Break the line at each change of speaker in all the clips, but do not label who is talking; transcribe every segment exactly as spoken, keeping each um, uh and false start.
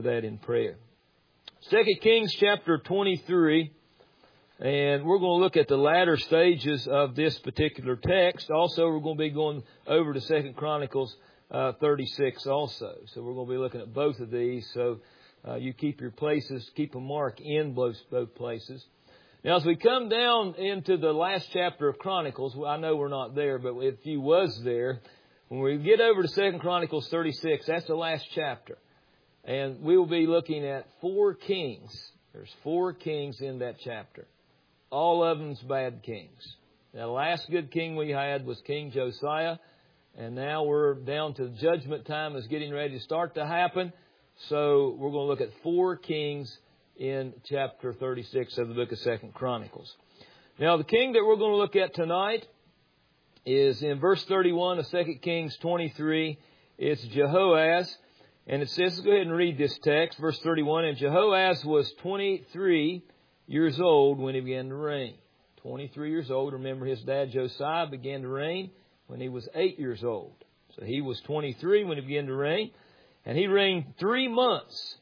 That in prayer. Second Kings chapter twenty-three, and we're going to look at the latter stages of this particular text. Also, we're going to be going over to Second Chronicles uh, thirty-six also. So we're going to be looking at both of these. So uh, you keep your places, keep a mark in both, both places. Now, as we come down into the last chapter of Chronicles, well, I know we're not there, but if you was there, when we get over to Second Chronicles thirty-six, that's the last chapter. And we will be looking at four kings. There's four kings in that chapter. All of them's bad kings. Now, the last good king we had was King Josiah. And now we're down to judgment time is getting ready to start to happen. So we're going to look at four kings in chapter thirty-six of the book of Second Chronicles. Now, the king that we're going to look at tonight is in verse thirty-one of Second Kings twenty-three. It's Jehoaz. And it says, let's go ahead and read this text, verse thirty-one. And Jehoaz was twenty-three years old when he began to reign. twenty-three years old. Remember, his dad Josiah began to reign when he was eight years old. So he was twenty-three when he began to reign. And he reigned three months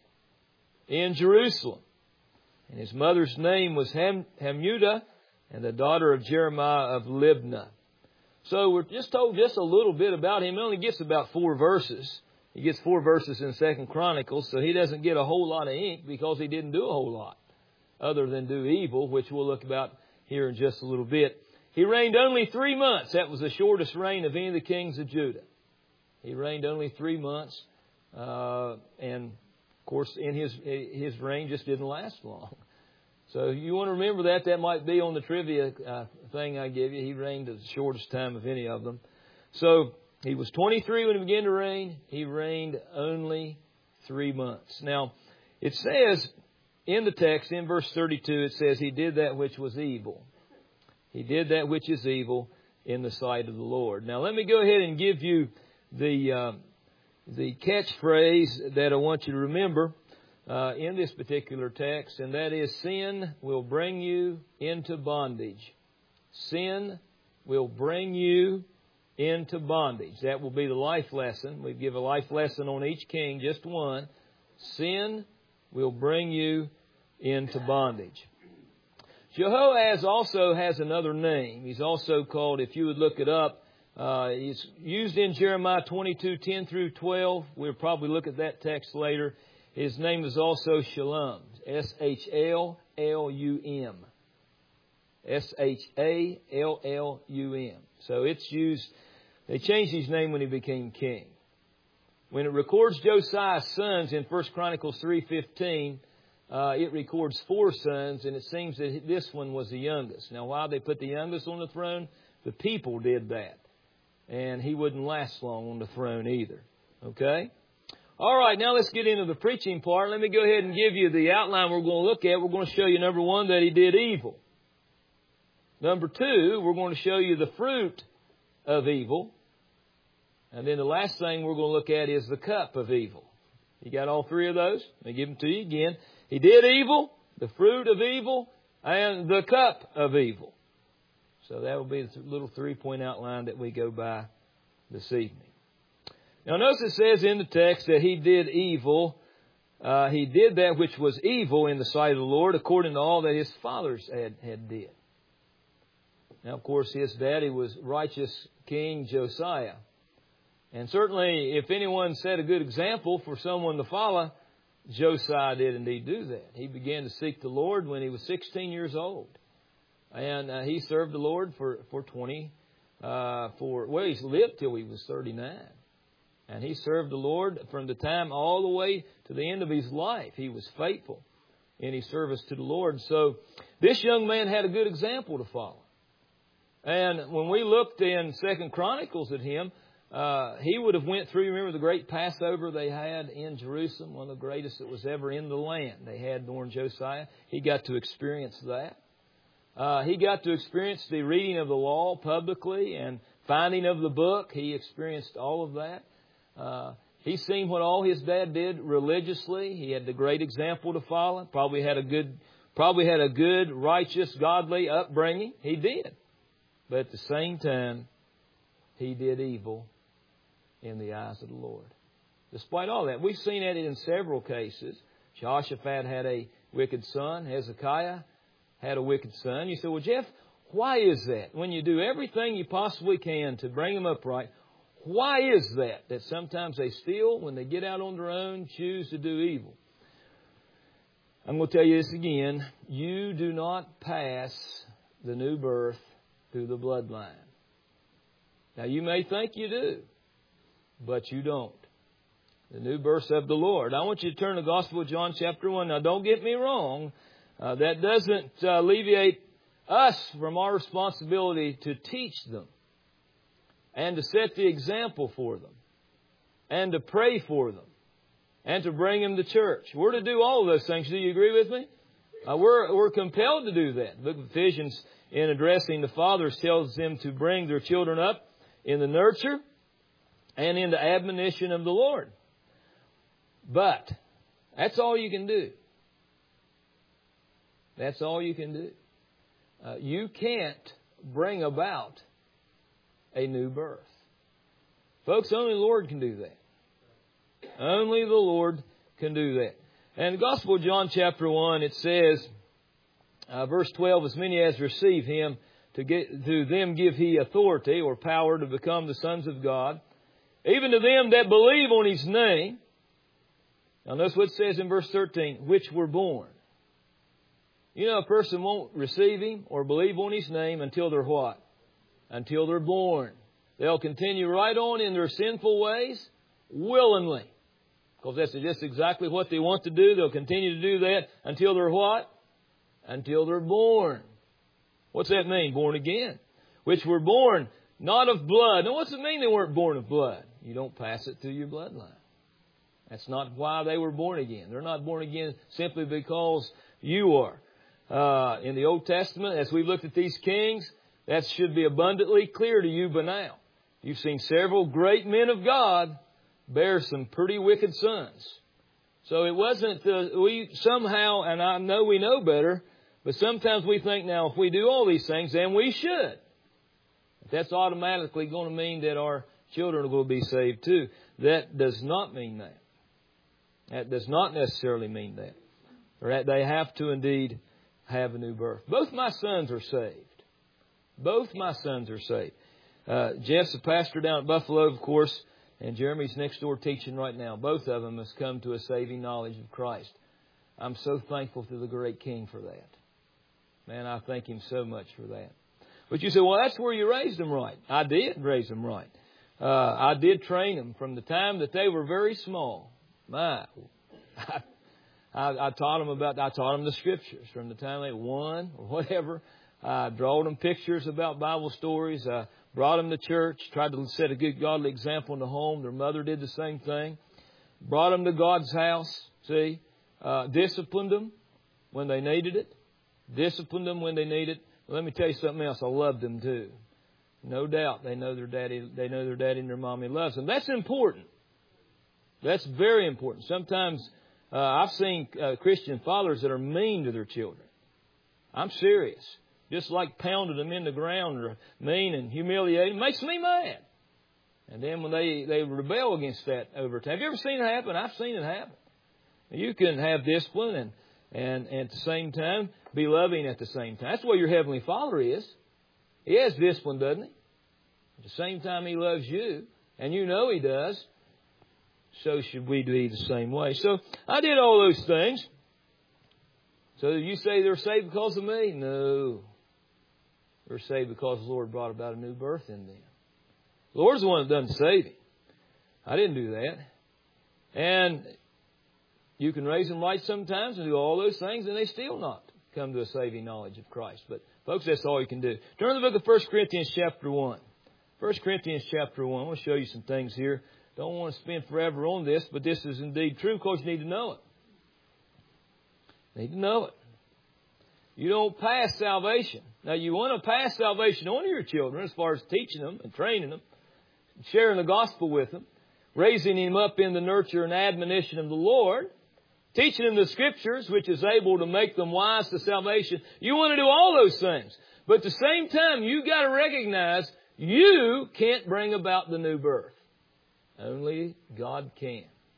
in Jerusalem. And his mother's name was Ham, Hamudah, and the daughter of Jeremiah of Libnah. So we're just told just a little bit about him. He only gets about four verses. He gets four verses in Second Chronicles, so he doesn't get a whole lot of ink because he didn't do a whole lot other than do evil, which we'll look about here in just a little bit. He reigned only three months. That was the shortest reign of any of the kings of Judah. He reigned only three months, uh, and of course, in his his reign just didn't last long. So you want to remember that. That might be on the trivia uh, thing I give you. He reigned the shortest time of any of them. So he was twenty-three when he began to reign. He reigned only three months. Now, it says in the text, in verse thirty-two, it says he did that which was evil. He did that which is evil in the sight of the Lord. Now, let me go ahead and give you the uh, the catchphrase that I want you to remember uh, in this particular text, and that is, sin will bring you into bondage. Sin will bring you into bondage. That will be the life lesson. We give a life lesson on each king, just one. Sin will bring you into bondage. Jehoaz also has another name. He's also called, if you would look it up, uh, he's used in Jeremiah twenty-two, ten through twelve. We'll probably look at that text later. His name is also Shalom. S H L L U M. S H A L L U M. So it's used. They changed his name when he became king. When it records Josiah's sons in First Chronicles three fifteen, uh, it records four sons, and it seems that this one was the youngest. Now, why they put the youngest on the throne? The people did that. And he wouldn't last long on the throne either. Okay? All right, now let's get into the preaching part. Let me go ahead and give you the outline we're going to look at. We're going to show you, number one, that he did evil. Number two, we're going to show you the fruit of evil. And then the last thing we're going to look at is the cup of evil. You got all three of those? Let me give them to you again. He did evil, the fruit of evil, and the cup of evil. So that will be the little three-point outline that we go by this evening. Now notice it says in the text that he did evil. Uh, he did that which was evil in the sight of the Lord according to all that his fathers had, had did. Now, of course, his daddy was righteous King Josiah. And certainly, if anyone set a good example for someone to follow, Josiah did indeed do that. He began to seek the Lord when he was sixteen years old. And uh, he served the Lord for, for twenty, uh, for, well, he's lived till he was thirty-nine. And he served the Lord from the time all the way to the end of his life. He was faithful in his service to the Lord. So this young man had a good example to follow. And when we looked in Second Chronicles at him, uh, he would have went through, remember the great Passover they had in Jerusalem, one of the greatest that was ever in the land they had during Josiah. He got to experience that. Uh, he got to experience the reading of the law publicly and finding of the book. He experienced all of that. Uh, he's seen what all his dad did religiously. He had the great example to follow. Probably had a good, probably had a good, righteous, godly upbringing. He did. But at the same time, he did evil in the eyes of the Lord. Despite all that. We've seen it in several cases. Jehoshaphat had a wicked son. Hezekiah had a wicked son. You say, well, Jeff, why is that? When you do everything you possibly can to bring them upright, why is that? That sometimes they still, when they get out on their own, choose to do evil. I'm going to tell you this again. You do not pass the new birth through the bloodline. Now, you may think you do, but you don't. The new birth of the Lord. I want you to turn to the Gospel of John chapter one. Now, don't get me wrong. Uh, that doesn't uh, alleviate us from our responsibility to teach them and to set the example for them and to pray for them and to bring them to church. We're to do all of those things. Do you agree with me? Uh, we're, we're compelled to do that. The book of Ephesians, in addressing the fathers, tells them to bring their children up in the nurture and in the admonition of the Lord. But that's all you can do. That's all you can do. Uh, you can't bring about a new birth. Folks, only the Lord can do that. Only the Lord can do that. And the Gospel of John chapter one, it says, uh, verse twelve, as many as receive Him, to, get, to them give He authority or power to become the sons of God, even to them that believe on His name. Now notice what it says in verse thirteen, which were born. You know, a person won't receive Him or believe on His name until they're what? Until they're born. They'll continue right on in their sinful ways willingly. Because that's just exactly what they want to do. They'll continue to do that until they're what? Until they're born. What's that mean? Born again. Which were born not of blood. Now what's it mean they weren't born of blood? You don't pass it through your bloodline. That's not why they were born again. They're not born again simply because you are. Uh, in the Old Testament, as we've looked at these kings, that should be abundantly clear to you by now. You've seen several great men of God bear some pretty wicked sons. So it wasn't, uh, we somehow, and I know we know better, but sometimes we think now if we do all these things, then we should. That's automatically going to mean that our children will be saved too. That does not mean that. That does not necessarily mean that. Or that they have to indeed have a new birth. Both my sons are saved. Both my sons are saved. Uh, Jeff's a pastor down at Buffalo, of course, and Jeremy's next door teaching right now. Both of them has come to a saving knowledge of Christ. I'm so thankful to the great King for that. Man, I thank Him so much for that. But you say, well, that's where you raised them right. I did raise them right. Uh, I did train them from the time that they were very small. My, I, I, I taught them about, I taught them the Scriptures from the time they were one or whatever. I drawed them pictures about Bible stories. I brought them to church, tried to set a good godly example in the home. Their mother did the same thing. Brought them to God's house, see. Uh, disciplined them when they needed it. Disciplined them when they needed it. Let me tell you something else. I loved them too. No doubt they know their daddy, they know their daddy and their mommy loves them. That's important. That's very important. Sometimes uh, I've seen uh, Christian fathers that are mean to their children. I'm serious. Just like pounding them in the ground or mean and humiliating. It makes me mad. And then when they, they rebel against that over time. Have you ever seen it happen? I've seen it happen. You can have discipline and, and, and at the same time be loving at the same time. That's what your Heavenly Father is. He has discipline, doesn't He? At the same time He loves you. And you know He does. So should we be the same way. So I did all those things. So you say they're saved because of me? No. They're saved because the Lord brought about a new birth in them. The Lord's the one that doesn't save Him. I didn't do that. And you can raise them right sometimes and do all those things and they still not come to a saving knowledge of Christ. But folks, that's all you can do. Turn to the book of First Corinthians chapter one. First Corinthians chapter one. I want to show you some things here. Don't want to spend forever on this, but this is indeed true because you need to know it. You need to know it. You don't pass salvation. Now, you want to pass salvation on to your children as far as teaching them and training them, sharing the gospel with them, raising them up in the nurture and admonition of the Lord, teaching them the Scriptures, which is able to make them wise to salvation. You want to do all those things. But at the same time, you've got to recognize you can't bring about the new birth. Only God can.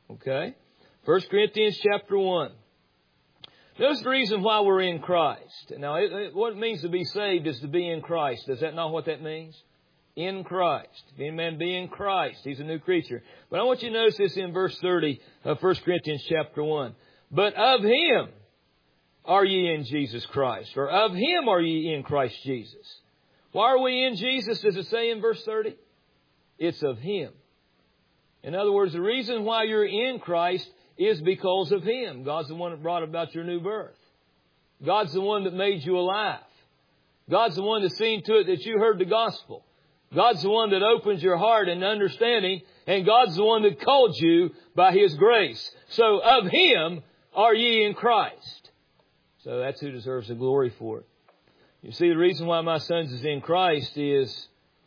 Okay? First Corinthians chapter one. Notice the reason why we're in Christ. Now, it, it, what it means to be saved is to be in Christ. Is that not what that means? In Christ. If any man be in Christ, he's a new creature. But I want you to notice this in verse thirty of First Corinthians chapter one. But of Him are ye in Jesus Christ, or of Him are ye in Christ Jesus. Why are we in Jesus, does it say in verse thirty? It's of Him. In other words, the reason why you're in Christ is because of Him. God's the one that brought about your new birth. God's the one that made you alive. God's the one that's seen to it that you heard the gospel. God's the one that opens your heart and understanding, and God's the one that called you by His grace. So of Him are ye in Christ. So that's who deserves the glory for it. You see, the reason why my sons is in Christ is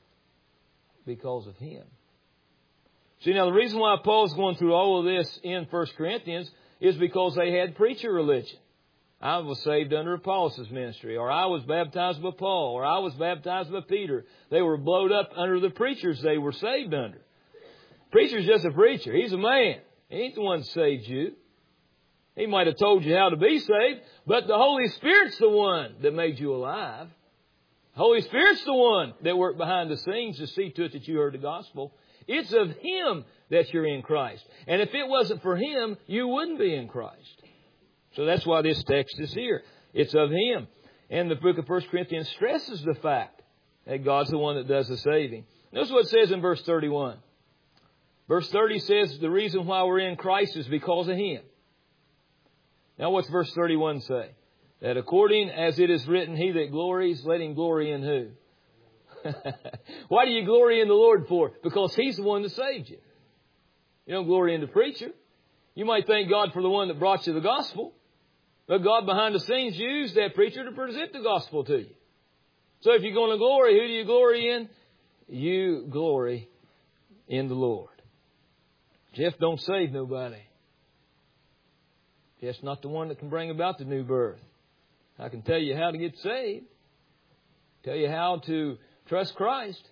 because of Him. See, now the reason why Paul's going through all of this in First Corinthians is because they had preacher religion. I was saved under Apollos' ministry, or I was baptized by Paul, or I was baptized by Peter. They were blowed up under the preachers they were saved under. Preacher's just a preacher. He's a man. He ain't the one that saved you. He might have told you how to be saved, but the Holy Spirit's the one that made you alive. The Holy Spirit's the one that worked behind the scenes to see to it that you heard the gospel. It's of Him that you're in Christ. And if it wasn't for Him, you wouldn't be in Christ. So that's why this text is here. It's of Him. And the book of First Corinthians stresses the fact that God's the one that does the saving. Notice what it says in verse thirty-one. Verse thirty says the reason why we're in Christ is because of Him. Now what's verse thirty-one say? That according as it is written, he that glories, let him glory in who? Why do you glory in the Lord for? Because He's the one that saved you. You don't glory in the preacher. You might thank God for the one that brought you the gospel. But God behind the scenes used that preacher to present the gospel to you. So if you're going to glory, who do you glory in? You glory in the Lord. Jeff don't save nobody. Jeff's not the one that can bring about the new birth. I can tell you how to get saved. Tell you how to trust Christ.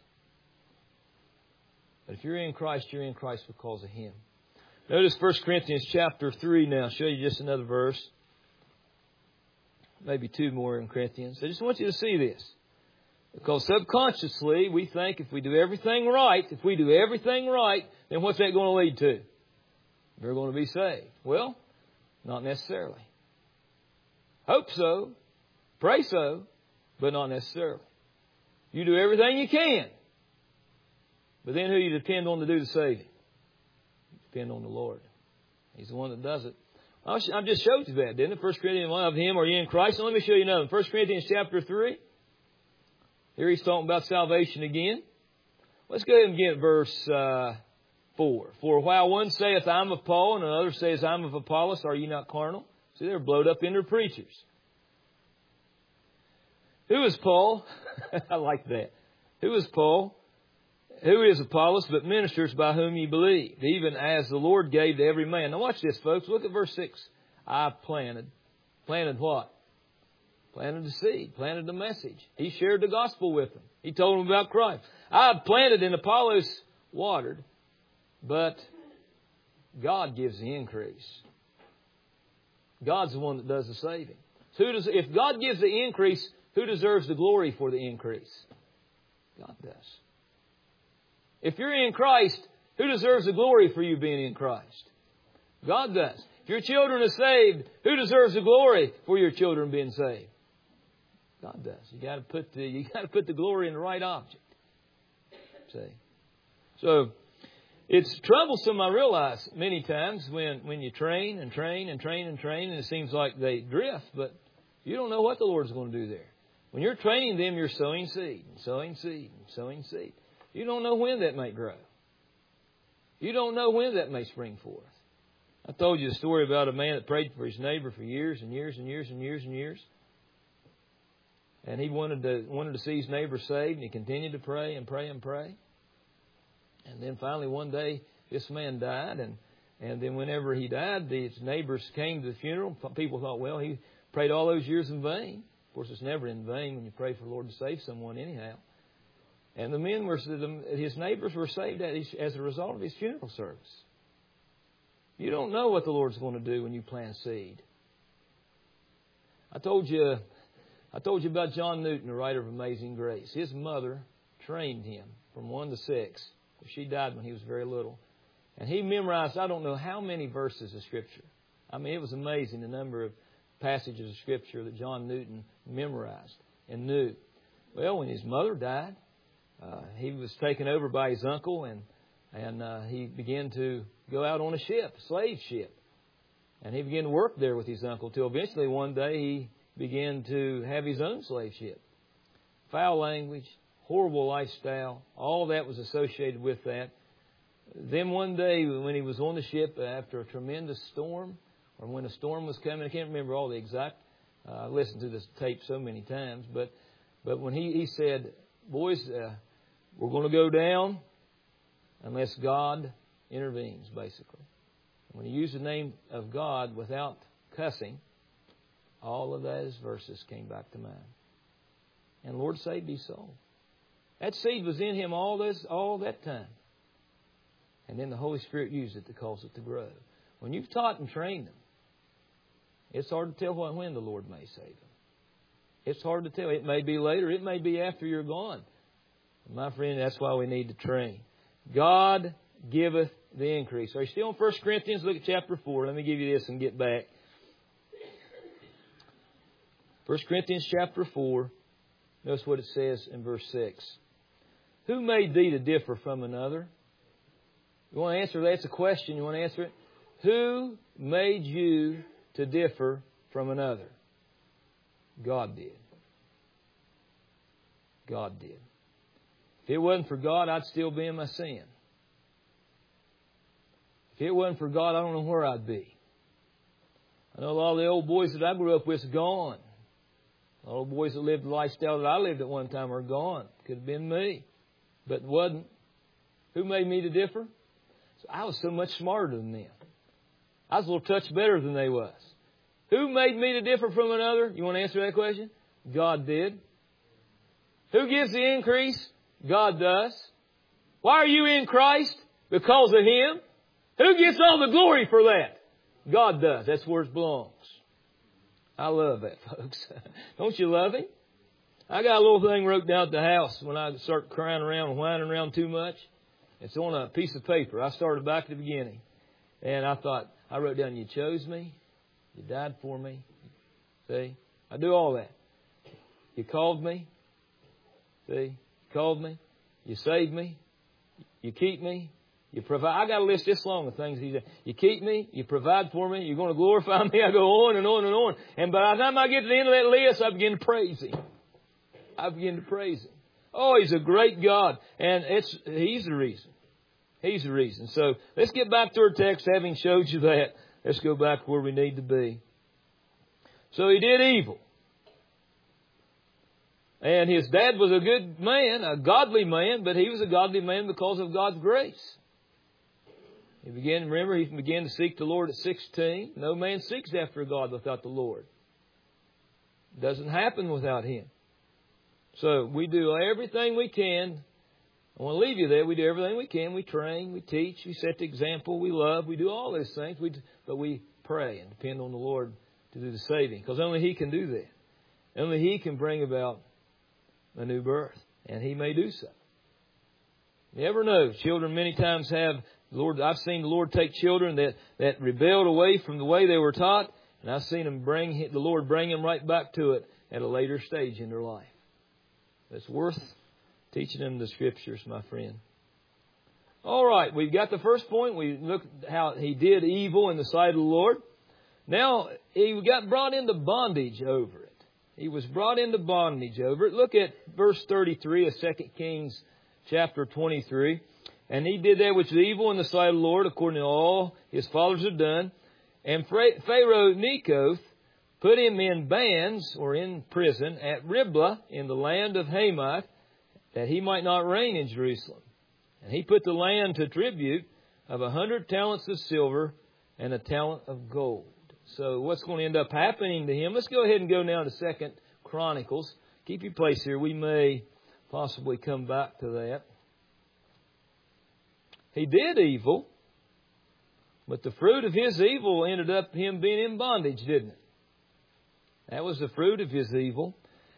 But if you're in Christ, you're in Christ because of Him. Notice First Corinthians chapter three now. I'll show you just another verse. Maybe two more in Corinthians. I just want you to see this. Because subconsciously, we think if we do everything right, if we do everything right, then what's that going to lead to? We're going to be saved. Well, not necessarily. Hope so. Pray so. But not necessarily. You do everything you can. But then who you depend on to do the saving? You depend on the Lord. He's the one that does it. I just showed you that, didn't it? First Corinthians one, of Him are you in Christ? Now let me show you another. First Corinthians chapter three. Here he's talking about salvation again. Let's go ahead and get verse uh, four. For while one saith, I'm of Paul, and another says, I'm of Apollos, are ye not carnal? See, they're blowed up into preachers. Who is Paul? I like that. Who is Paul? Who is Apollos but ministers by whom ye believed, even as the Lord gave to every man. Now watch this, folks. Look at verse six. I planted. Planted what? Planted the seed. Planted the message. He shared the gospel with them. He told them about Christ. I planted and Apollos watered, but God gives the increase. God's the one that does the saving. So who does, if God gives the increase, who deserves the glory for the increase? God does. If you're in Christ, who deserves the glory for you being in Christ? God does. If your children are saved, who deserves the glory for your children being saved? God does. You got to put the you got to put the glory in the right object. See? So it's troublesome, I realize, many times when, when you train and train and train and train, and it seems like they drift, but you don't know what the Lord's going to do there. When you're training them, you're sowing seed and sowing seed and sowing seed. You don't know when that may grow. You don't know when that may spring forth. I told you a story about a man that prayed for his neighbor for years and years and years and years and years. And he wanted to wanted to see his neighbor saved, and he continued to pray and pray and pray. And then finally one day this man died, and, and then whenever he died, his neighbors came to the funeral. People thought, well, he prayed all those years in vain. Of course, it's never in vain when you pray for the Lord to save someone anyhow. And the men were, his neighbors were saved as a result of his funeral service. You don't know what the Lord's going to do when you plant seed. I told you, I told you about John Newton, the writer of Amazing Grace. His mother trained him from one to six. She died when he was very little. And he memorized, I don't know how many verses of Scripture. I mean, it was amazing the number of passages of Scripture that John Newton memorized and knew. Well, when his mother died, uh, he was taken over by his uncle, and and uh, he began to go out on a ship, a slave ship. And he began to work there with his uncle till eventually one day he began to have his own slave ship. Foul language, horrible lifestyle, all that was associated with that. Then one day when he was on the ship after a tremendous storm, or when a storm was coming, I can't remember all the exact, uh, I listened to this tape so many times, but but when he, he said, boys, uh, we're going to go down unless God intervenes, basically. When he used the name of God without cussing, all of those verses came back to mind. And Lord saved his soul. That seed was in him all this, all that time. And then the Holy Spirit used it to cause it to grow. When you've taught and trained them, it's hard to tell what, when the Lord may save them. It's hard to tell. It may be later. It may be after you're gone. My friend, that's why we need to train. God giveth the increase. Are you still in First Corinthians? Look at chapter four. Let me give you this and get back. First Corinthians chapter four. Notice what it says in verse six. Who made thee to differ from another? You want to answer that? It's a question. You want to answer it? Who made you to differ from another? God did. God did. If it wasn't for God, I'd still be in my sin. If it wasn't for God, I don't know where I'd be. I know a lot of the old boys that I grew up with are gone. A lot of boys that lived the lifestyle that I lived at one time are gone. Could have been me, but it wasn't. Who made me to differ? So I was so much smarter than them. I was a little touch better than they was. Who made me to differ from another? You want to answer that question? God did. Who gives the increase? God does. Why are you in Christ? Because of Him. Who gets all the glory for that? God does. That's where it belongs. I love that, folks. Don't you love Him? I got a little thing wrote down at the house when I start crying around and whining around too much. It's on a piece of paper. I started back at the beginning. And I thought, I wrote down, you chose me. You died for me. See? I do all that. You called me. See? You called me. You saved me. You keep me. You provide. I got a list this long of things He did. You keep me. You provide for me. You're going to glorify me. I go on and on and on. And by the time I get to the end of that list, I begin to praise Him. I begin to praise Him. Oh, He's a great God. And it's He's the reason. He's the reason. So let's get back to our text, having showed you that. Let's go back where we need to be. So he did evil. And his dad was a good man, a godly man, but he was a godly man because of God's grace. He began, remember, he began to seek the Lord at sixteen. No man seeks after God without the Lord. It doesn't happen without Him. So we do everything we can. I want to leave you there. We do everything we can. We train, we teach, we set the example, we love, we do all those things. We, but we pray and depend on the Lord to do the saving. Because only He can do that. Only He can bring about a new birth. And He may do so. You never know. Children many times have, the Lord. I've seen the Lord take children that, that rebelled away from the way they were taught. And I've seen them bring, the Lord bring them right back to it at a later stage in their life. It's worth teaching them the Scriptures, my friend. All right, we've got the first point. We looked at how he did evil in the sight of the Lord. Now, he got brought into bondage over it. He was brought into bondage over it. Look at verse thirty-three of Second Kings chapter twenty-three. And he did that which was evil in the sight of the Lord, according to all his fathers had done. And Pharaoh Nechoth put him in bands, or in prison, at Riblah in the land of Hamath, that he might not reign in Jerusalem. And he put the land to tribute of a hundred talents of silver and a talent of gold. So what's going to end up happening to him? Let's go ahead and go now to Second Chronicles. Keep your place here. We may possibly come back to that. He did evil. But the fruit of his evil ended up him being in bondage, didn't it? That was the fruit of his evil.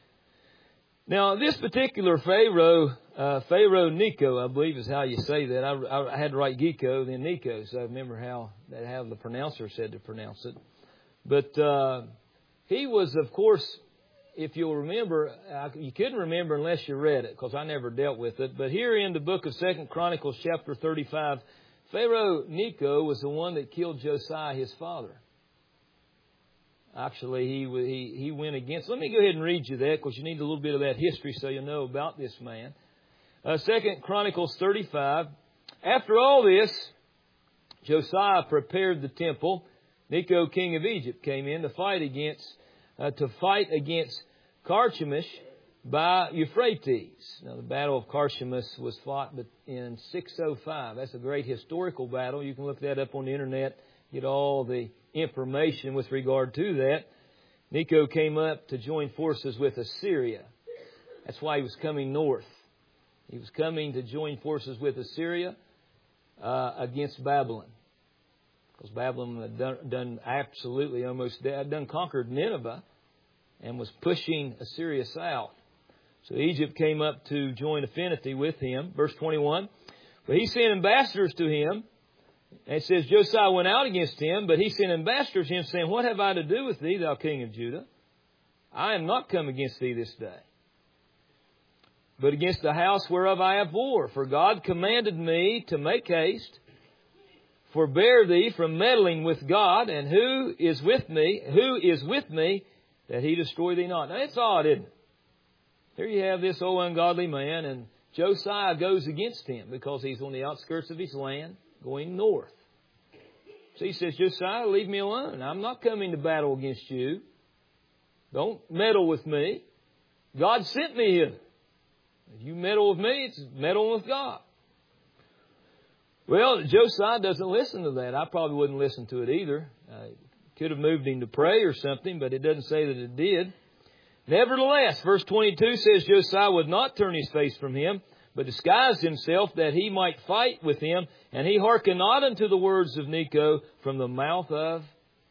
Now, this particular Pharaoh, uh, Pharaoh Necho, I believe is how you say that. I, I, I had to write Geko, then Necho, so I remember how that how the pronouncer said to pronounce it. But uh, he was, of course, if you'll remember, I, you couldn't remember unless you read it, because I never dealt with it. But here in the book of Second Chronicles, chapter thirty-five, Pharaoh Necho was the one that killed Josiah, his father. Actually, he he he went against. Let me go ahead and read you that, because you need a little bit of that history so you know about this man. Uh, Second Chronicles thirty-five. After all this, Josiah prepared the temple. Necho, king of Egypt, came in to fight against uh, to fight against Carchemish by Euphrates. Now, the Battle of Carchemish was fought in six oh five. That's a great historical battle. You can look that up on the internet. Get all the information with regard to that. Necho came up to join forces with Assyria. That's why he was coming north. He was coming to join forces with Assyria uh, against Babylon. Because Babylon had done, done absolutely almost had done conquered Nineveh and was pushing Assyria south. So Egypt came up to join affinity with him. Verse twenty-one. But he sent ambassadors to him. And it says, Josiah went out against him, but he sent ambassadors to him, saying, What have I to do with thee, thou king of Judah? I am not come against thee this day, but against the house whereof I have war. For God commanded me to make haste, forbear thee from meddling with God, and who is with me, who is with me, that he destroy thee not. Now, it's odd, isn't it? Here you have this old ungodly man, and Josiah goes against him because he's on the outskirts of his land, going north. So he says, Josiah, leave me alone. I'm not coming to battle against you. Don't meddle with me. God sent me here. If you meddle with me, it's meddling with God. Well, Josiah doesn't listen to that. I probably wouldn't listen to it either. Uh, could have moved him to pray or something, but it doesn't say that it did. Nevertheless, verse twenty-two says Josiah would not turn his face from him, but disguised himself that he might fight with him. And he hearkened not unto the words of Necho from the mouth of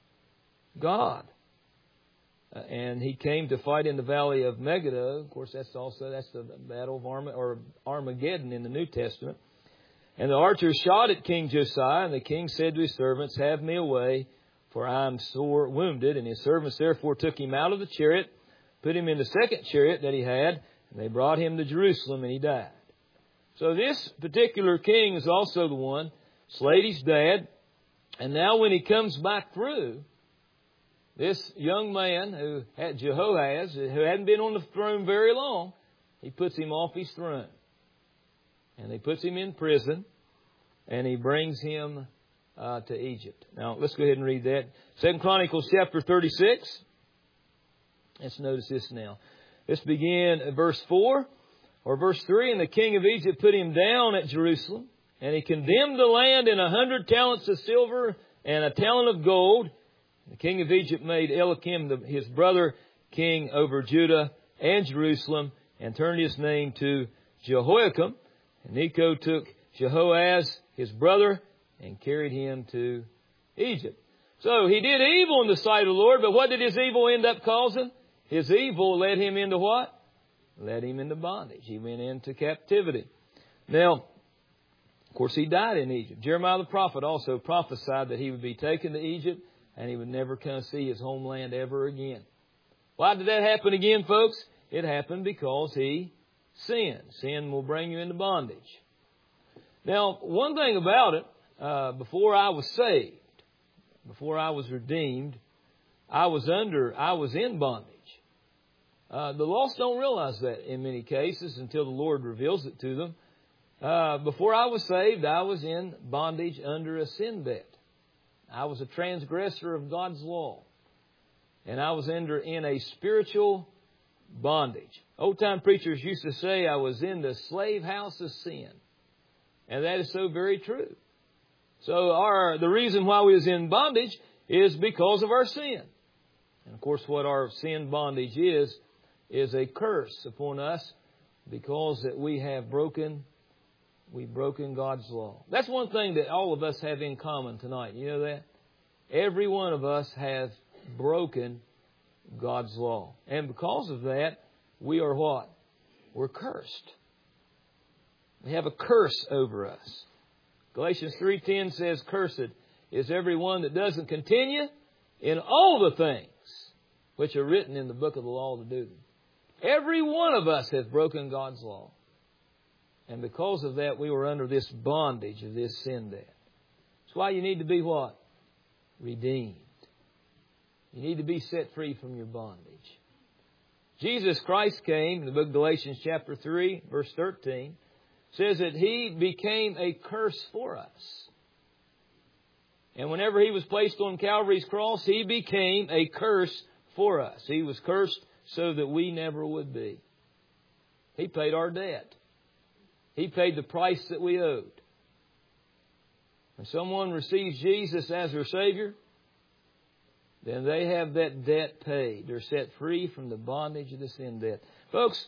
God. Uh, and he came to fight in the valley of Megiddo. Of course, that's also that's the battle of Arma, or Armageddon in the New Testament. And the archers shot at King Josiah, and the king said to his servants, Have me away, for I am sore wounded. And his servants therefore took him out of the chariot, put him in the second chariot that he had, and they brought him to Jerusalem, and he died. So this particular king is also the one, slayed his dad, and now when he comes back through, this young man who had Jehoahaz, who hadn't been on the throne very long, he puts him off his throne. And he puts him in prison, and he brings him uh, to Egypt. Now, let's go ahead and read that. Second Chronicles chapter thirty-six. Let's notice this now. Let's begin at verse four. Or verse three, and the king of Egypt put him down at Jerusalem, and he condemned the land in a hundred talents of silver and a talent of gold. The king of Egypt made Eliakim, the, his brother, king over Judah and Jerusalem, and turned his name to Jehoiakim. And Necho took Jehoahaz, his brother, and carried him to Egypt. So he did evil in the sight of the Lord, but what did his evil end up causing? His evil led him into what? Led him into bondage. He went into captivity. Now, of course, he died in Egypt. Jeremiah the prophet also prophesied that he would be taken to Egypt and he would never come see his homeland ever again. Why did that happen again, folks? It happened because he sinned. Sin will bring you into bondage. Now, one thing about it, uh, before I was saved, before I was redeemed, I was under, I was in bondage. Uh, the lost don't realize that in many cases until the Lord reveals it to them. Uh, before I was saved, I was in bondage under a sin debt. I was a transgressor of God's law. And I was under in a spiritual bondage. Old time preachers used to say I was in the slave house of sin. And that is so very true. So our the reason why we was in bondage is because of our sin. And of course what our sin bondage is, is a curse upon us because that we have broken we've broken God's law. That's one thing that all of us have in common tonight. You know that? Every one of us has broken God's law. And because of that, we are what? We're cursed. We have a curse over us. Galatians three ten says, "Cursed is everyone that doesn't continue in all the things which are written in the book of the law to do them." Every one of us has broken God's law. And because of that, we were under this bondage of this sin debt. That's why you need to be what? Redeemed. You need to be set free from your bondage. Jesus Christ came, in the book of Galatians chapter three, verse thirteen, says that He became a curse for us. And whenever He was placed on Calvary's cross, He became a curse for us. He was cursed so that we never would be. He paid our debt. He paid the price that we owed. When someone receives Jesus as their Savior, then they have that debt paid. They're set free from the bondage of the sin debt. Folks,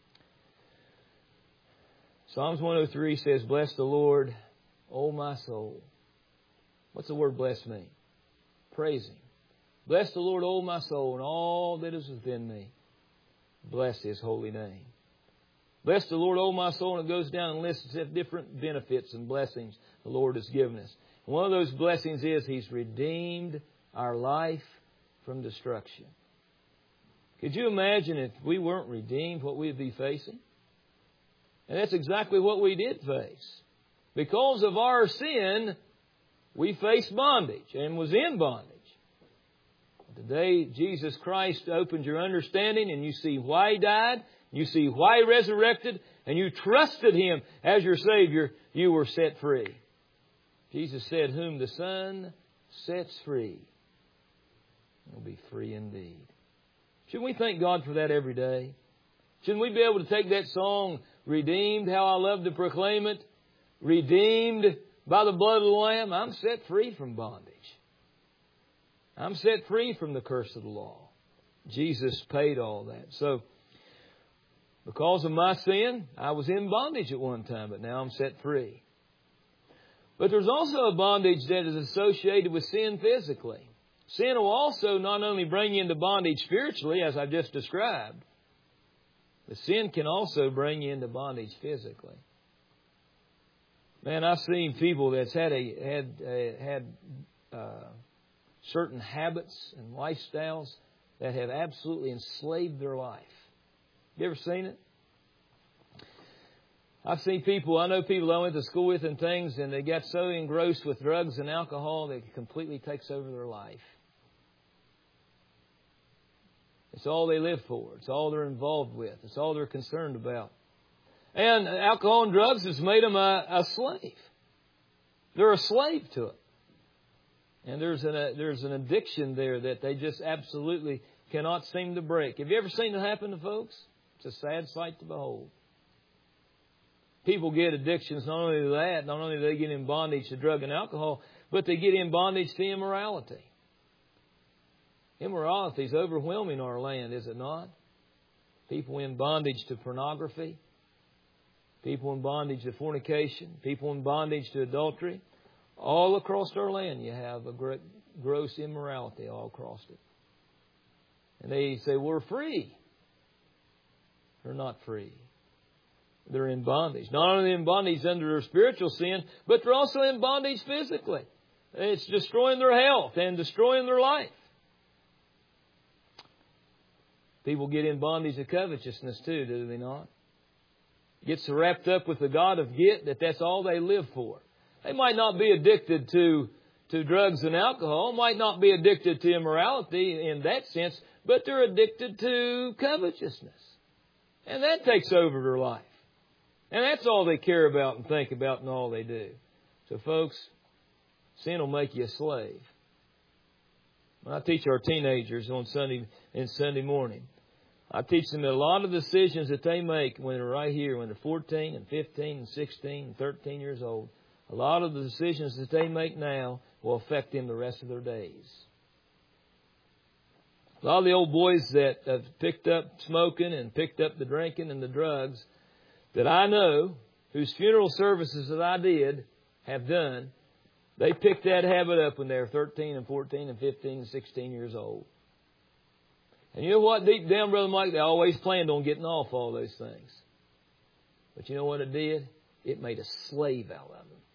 Psalms one oh three says, "Bless the Lord, O my soul." What's the word bless mean? Praise Him. Bless the Lord, O my soul, and all that is within me. Bless His holy name. Bless the Lord, O my soul, and it goes down and lists different benefits and blessings the Lord has given us. And one of those blessings is He's redeemed our life from destruction. Could you imagine if we weren't redeemed, what we'd be facing? And that's exactly what we did face. Because of our sin, we faced bondage and was in bondage. Today, Jesus Christ opened your understanding and you see why He died, you see why He resurrected, and you trusted Him as your Savior, you were set free. Jesus said, "Whom the Son sets free will be free indeed." Shouldn't we thank God for that every day? Shouldn't we be able to take that song, "Redeemed, how I love to proclaim it"? Redeemed by the blood of the Lamb. I'm set free from bondage. I'm set free from the curse of the law. Jesus paid all that. So, because of my sin, I was in bondage at one time, but now I'm set free. But there's also a bondage that is associated with sin physically. Sin will also not only bring you into bondage spiritually, as I've just described, but sin can also bring you into bondage physically. Man, I've seen people that's had a had a, had uh, certain habits and lifestyles that have absolutely enslaved their life. You ever seen it? I've seen people, I know people I went to school with and things, and they got so engrossed with drugs and alcohol that it completely takes over their life. It's all they live for. It's all they're involved with. It's all they're concerned about. And alcohol and drugs has made them a, a slave. They're a slave to it. And there's an, a, there's an addiction there that they just absolutely cannot seem to break. Have you ever seen it happen to folks? It's a sad sight to behold. People get addictions, not only to that, not only do they get in bondage to drug and alcohol, but they get in bondage to immorality. Immorality is overwhelming our land, is it not? People in bondage to pornography. People in bondage to fornication. People in bondage to adultery. All across our land you have a great, gross immorality all across it. And they say, we're free. They're not free. They're in bondage. Not only in bondage under their spiritual sin, but they're also in bondage physically. It's destroying their health and destroying their life. People get in bondage of covetousness too, do they not? Get so wrapped up with the God of get that that's all they live for. They might not be addicted to, to drugs and alcohol, might not be addicted to immorality in that sense, but they're addicted to covetousness. And that takes over their life. And that's all they care about and think about and all they do. So folks, sin will make you a slave. When I teach our teenagers on Sunday in Sunday morning, I teach them that a lot of decisions that they make when they're right here, when they're fourteen and fifteen and sixteen and thirteen years old, a lot of the decisions that they make now will affect them the rest of their days. A lot of the old boys that have picked up smoking and picked up the drinking and the drugs that I know whose funeral services that I did have done, they picked that habit up when they were thirteen and fourteen and fifteen and sixteen years old. And you know what? Deep down, Brother Mike, they always planned on getting off all those things. But you know what it did? It made a slave out of them.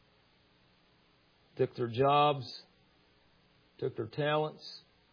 Took their jobs, took their talents,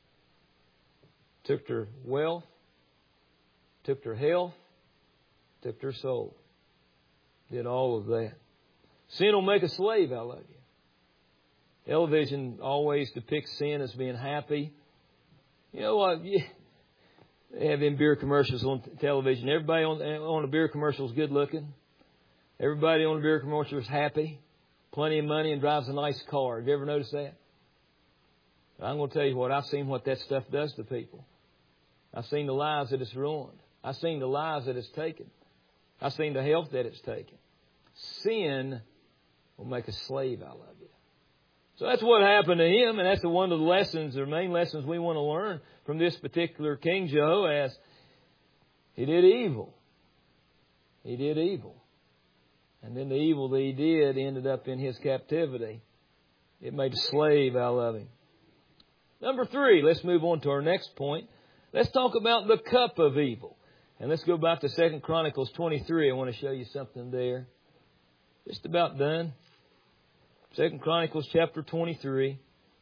took their wealth, took their health, took their soul. Did all of that. Sin will make a slave out of you. Television always depicts sin as being happy. You know what? Yeah. They have them beer commercials on television. Everybody on, on a beer commercial is good looking. Everybody on a beer commercial is happy. Plenty of money and drives a nice car. Have you ever noticed that? I'm going to tell you what. I've seen what that stuff does to people. I've seen the lives that it's ruined. I've seen the lives that it's taken. I've seen the health that it's taken. Sin will make a slave out of you. So that's what happened to him, and that's one of the lessons, or main lessons we want to learn from this particular King Jehoash. He did evil. He did evil. And then the evil that he did ended up in his captivity. It made a slave out of him. Number three, let's move on to our next point. Let's talk about the cup of evil. And let's go back to Second Chronicles twenty-three. I want to show you something there. Just about done. Second Chronicles chapter twenty-three.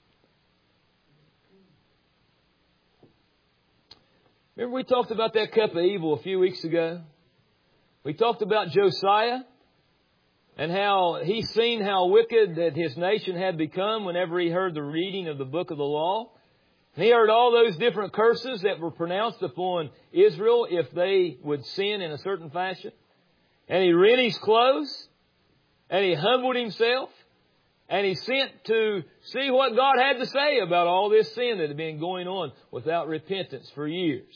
Remember we talked about that cup of evil a few weeks ago? We talked about Josiah and how he seen how wicked that his nation had become whenever he heard the reading of the book of the law. And he heard all those different curses that were pronounced upon Israel if they would sin in a certain fashion. And he rent his clothes and he humbled himself. And he sent to see what God had to say about all this sin that had been going on without repentance for years.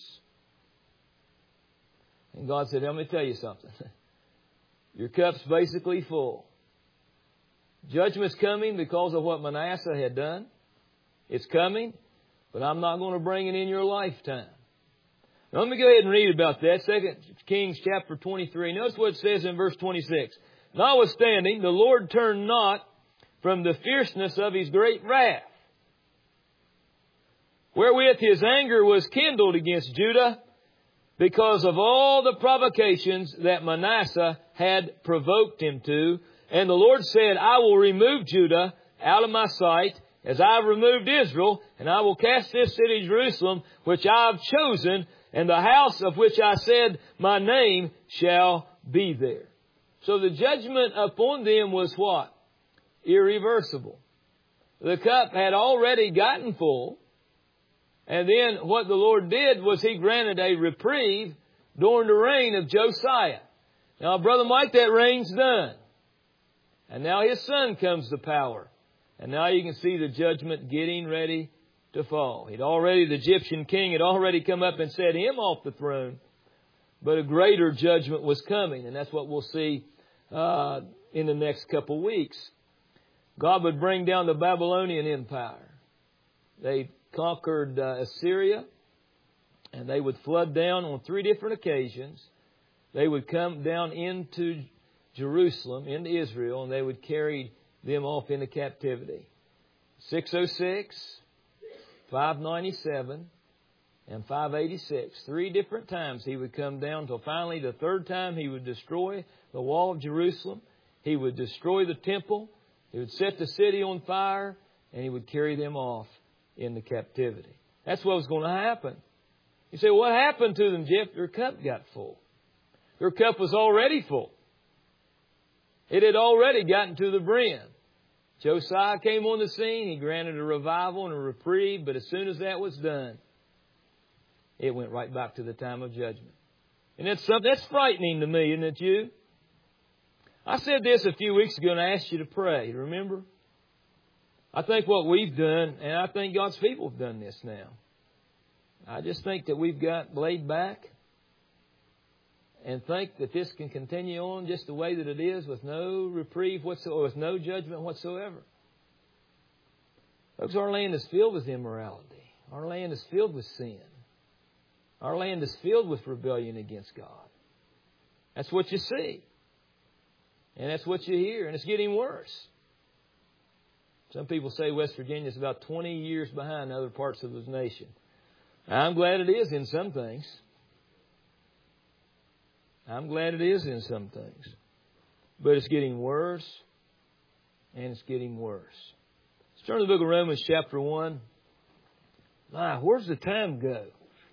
And God said, let me tell you something. Your cup's basically full. Judgment's coming because of what Manasseh had done. It's coming, but I'm not going to bring it in your lifetime. Now, let me go ahead and read about that. Second Kings chapter twenty-three. Notice what it says in verse twenty-six. Notwithstanding, the Lord turned not from the fierceness of His great wrath, wherewith His anger was kindled against Judah, because of all the provocations that Manasseh had provoked him to. And the Lord said, I will remove Judah out of my sight, as I have removed Israel, and I will cast this city Jerusalem, which I have chosen, and the house of which I said, my name shall be there. So the judgment upon them was what? Irreversible. The cup had already gotten full. And then what the Lord did was He granted a reprieve during the reign of Josiah. Now, Brother Mike, that reign's done. And now his son comes to power. And now you can see the judgment getting ready to fall. He'd already, the Egyptian king had already come up and set him off the throne. But a greater judgment was coming. And that's what we'll see uh, in the next couple of weeks. God would bring down the Babylonian Empire. They conquered uh, Assyria, and they would flood down on three different occasions. They would come down into Jerusalem, into Israel, and they would carry them off into captivity. six oh six, five ninety-seven, and five eighty-six. Three different times He would come down, until finally the third time He would destroy the wall of Jerusalem. He would destroy the temple. He would set the city on fire, and He would carry them off into captivity. That's what was going to happen. You say, what happened to them, Jeff? Their cup got full. Their cup was already full. It had already gotten to the brim. Josiah came on the scene. He granted a revival and a reprieve, but as soon as that was done, it went right back to the time of judgment. And that's something that's frightening to me, isn't it, you? I said this a few weeks ago and I asked you to pray. Remember? I think what we've done, and I think God's people have done this now. I just think that we've got laid back and think that this can continue on just the way that it is, with no reprieve whatsoever, with no judgment whatsoever. Folks, our land is filled with immorality. Our land is filled with sin. Our land is filled with rebellion against God. That's what you see. And that's what you hear. And it's getting worse. Some people say West Virginia is about twenty years behind other parts of the nation. I'm glad it is in some things. I'm glad it is in some things. But it's getting worse, and it's getting worse. Let's turn to the book of Romans chapter one. My, where's the time go?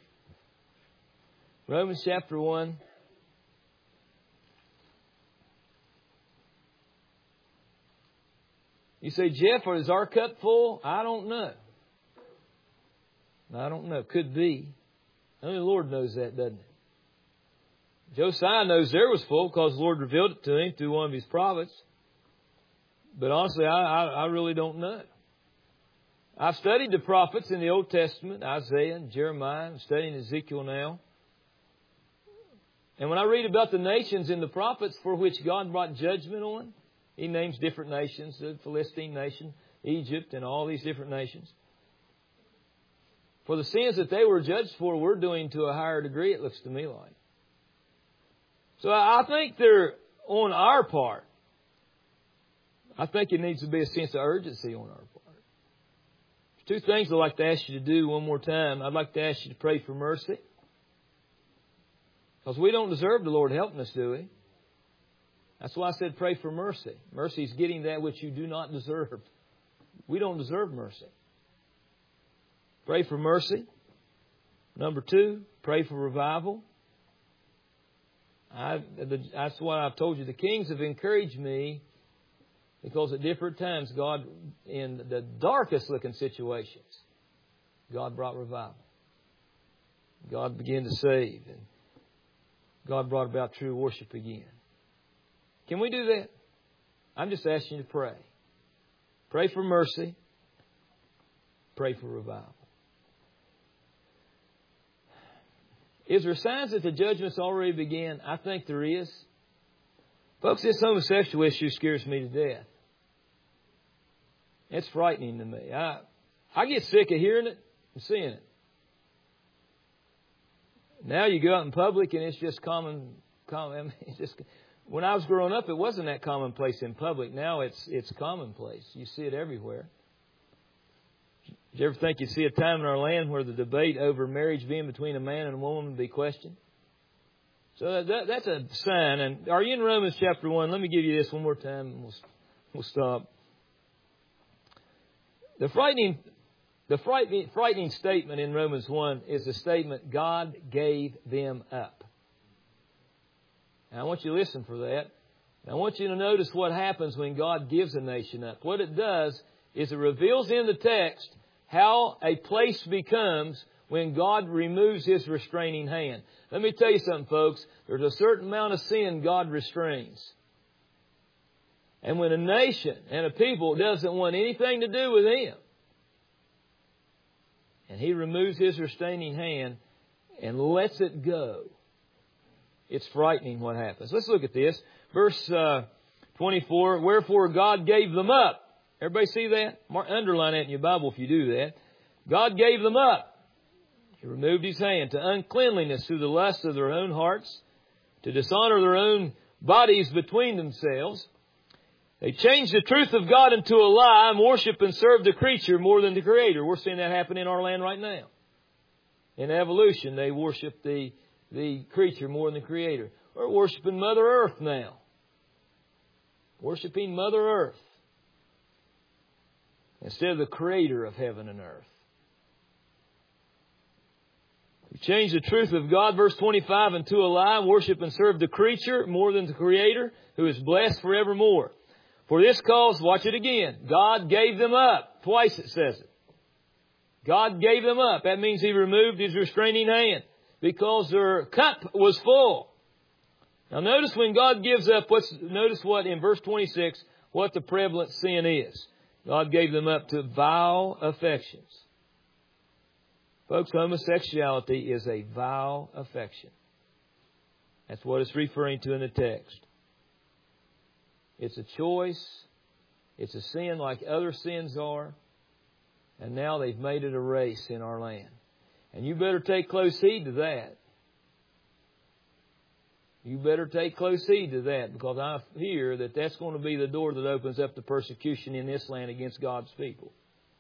Romans chapter one. You say, Jeff, is our cup full? I don't know. I don't know. Could be. Only the Lord knows that, doesn't it? Josiah knows there was full because the Lord revealed it to him through one of his prophets. But honestly, I, I, I really don't know. I've studied the prophets in the Old Testament, Isaiah and Jeremiah. I'm studying Ezekiel now. And when I read about the nations in the prophets for which God brought judgment on, He names different nations, the Philistine nation, Egypt, and all these different nations. For the sins that they were judged for, we're doing to a higher degree, it looks to me like. So I think they're on our part. I think it needs to be a sense of urgency on our part. There's two things I'd like to ask you to do one more time. I'd like to ask you to pray for mercy. Because we don't deserve the Lord helping us, do we? That's why I said pray for mercy. Mercy is getting that which you do not deserve. We don't deserve mercy. Pray for mercy. Number two, pray for revival. I, the, that's what I've told you. The kings have encouraged me because at different times, God, in the darkest looking situations, God brought revival. God began to save. And God brought about true worship again. Can we do that? I'm just asking you to pray. Pray for mercy. Pray for revival. Is there signs that the judgment's already began? I think there is. Folks, this homosexual issue scares me to death. It's frightening to me. I, I get sick of hearing it and seeing it. Now you go out in public and it's just common. common I mean, it's just, when I was growing up, it wasn't that commonplace in public. Now it's it's commonplace. You see it everywhere. Did you ever think you'd see a time in our land where the debate over marriage being between a man and a woman would be questioned? So that, that's a sign. And are you in Romans chapter one? Let me give you this one more time and we'll, we'll stop. The frightening, the frightening, frightening statement in Romans one is the statement, God gave them up. And I want you to listen for that. And I want you to notice what happens when God gives a nation up. What it does is it reveals in the text how a place becomes when God removes His restraining hand. Let me tell you something, folks. There's a certain amount of sin God restrains. And when a nation and a people doesn't want anything to do with Him, and He removes His restraining hand and lets it go, it's frightening what happens. Let's look at this. Verse uh, twenty-four, wherefore God gave them up. Everybody see that? Mark, underline that in your Bible if you do that. God gave them up. He removed His hand to uncleanliness through the lust of their own hearts, to dishonor their own bodies between themselves. They changed the truth of God into a lie and worship and serve the creature more than the Creator. We're seeing that happen in our land right now. In evolution, they worship the, the creature more than the Creator. We're worshiping Mother Earth now. Worshiping Mother Earth instead of the Creator of heaven and earth. We change the truth of God, verse twenty-five, into a lie, worship and serve the creature more than the Creator, who is blessed forevermore. For this cause, watch it again, God gave them up. Twice it says it. God gave them up. That means He removed His restraining hand because their cup was full. Now notice when God gives up, what's, notice what in verse twenty-six, what the prevalent sin is. God gave them up to vile affections. Folks, homosexuality is a vile affection. That's what it's referring to in the text. It's a choice. It's a sin like other sins are. And now they've made it a race in our land. And you better take close heed to that. You better take close heed to that, because I hear that that's going to be the door that opens up the persecution in this land against God's people.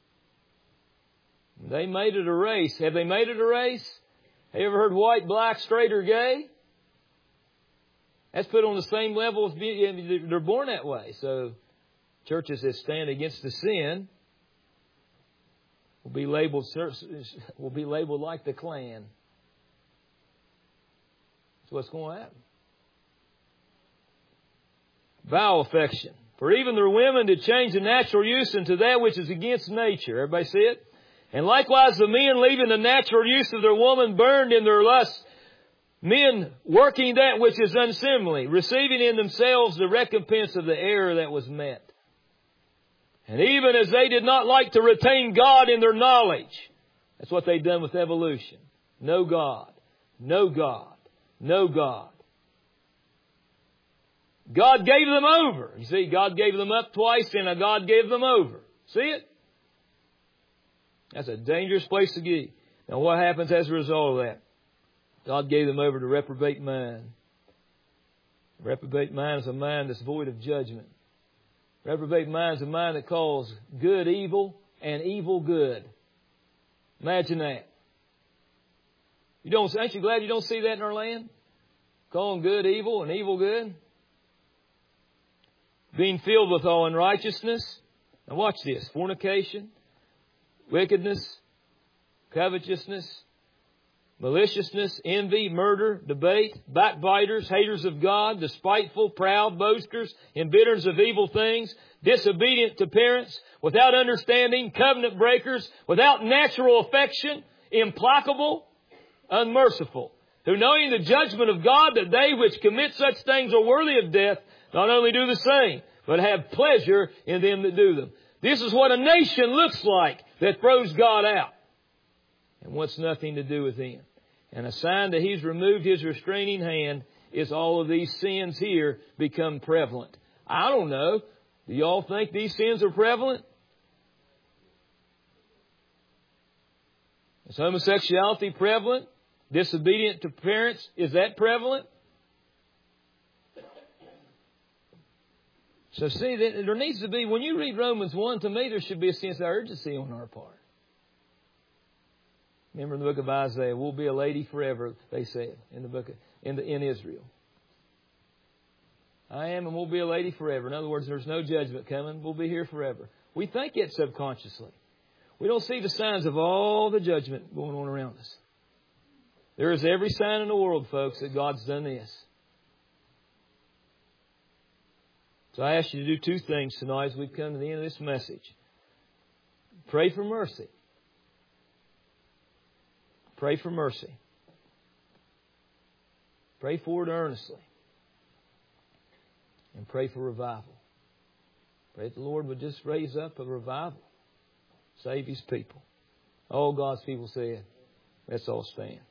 They made it a race. Have they made it a race? Have you ever heard white, black, straight, or gay? That's put on the same level as being, they're born that way. So churches that stand against the sin will be labeled will be labeled like the Klan. That's what's going to happen. Vow affection. For even their women did change the natural use into that which is against nature. Everybody see it? And likewise the men, leaving the natural use of their woman, burned in their lust. Men working that which is unseemly, receiving in themselves the recompense of the error that was met. And even as they did not like to retain God in their knowledge, that's what they've done with evolution. No God, no God, no God. God gave them over. You see, God gave them up twice and God gave them over. See it? That's a dangerous place to be. Now what happens as a result of that? God gave them over to reprobate mind. Reprobate mind is a mind that's void of judgment. Reprobate mind is a mind that calls good evil and evil good. Imagine that. You don't, aren't you glad you don't see that in our land? Calling good evil and evil good? Being filled with all unrighteousness. Now watch this. Fornication, wickedness, covetousness, maliciousness, envy, murder, debate, backbiters, haters of God, despiteful, proud, boasters, embitterers of evil things, disobedient to parents, without understanding, covenant breakers, without natural affection, implacable, unmerciful, who knowing the judgment of God that they which commit such things are worthy of death, not only do the same, but have pleasure in them that do them. This is what a nation looks like that throws God out and wants nothing to do with Him. And a sign that He's removed His restraining hand is all of these sins here become prevalent. I don't know. Do y'all think these sins are prevalent? Is homosexuality prevalent? Disobedient to parents, is that prevalent? So see, there needs to be, when you read Romans one, to me there should be a sense of urgency on our part. Remember in the book of Isaiah, we'll be a lady forever, they said, in the book of, in, the, in Israel. I am and we'll be a lady forever. In other words, there's no judgment coming. We'll be here forever. We think it subconsciously. We don't see the signs of all the judgment going on around us. There is every sign in the world, folks, that God's done this. So I ask you to do two things tonight as we've come to the end of this message. Pray for mercy. Pray for mercy. Pray for it earnestly. And pray for revival. Pray that the Lord would just raise up a revival. Save His people. All God's people said, let's all stand.